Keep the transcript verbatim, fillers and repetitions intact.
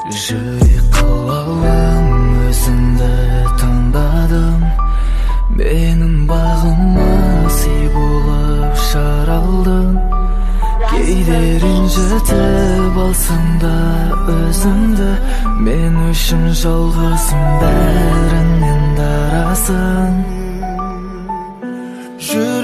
Жүрек қалауым өзіңді таңдадым. Менің бағыма сый болып жаралдың. Кейде ренжітіп алсам да өзіңді, мен үшін жалғызым бәрінен дарасың.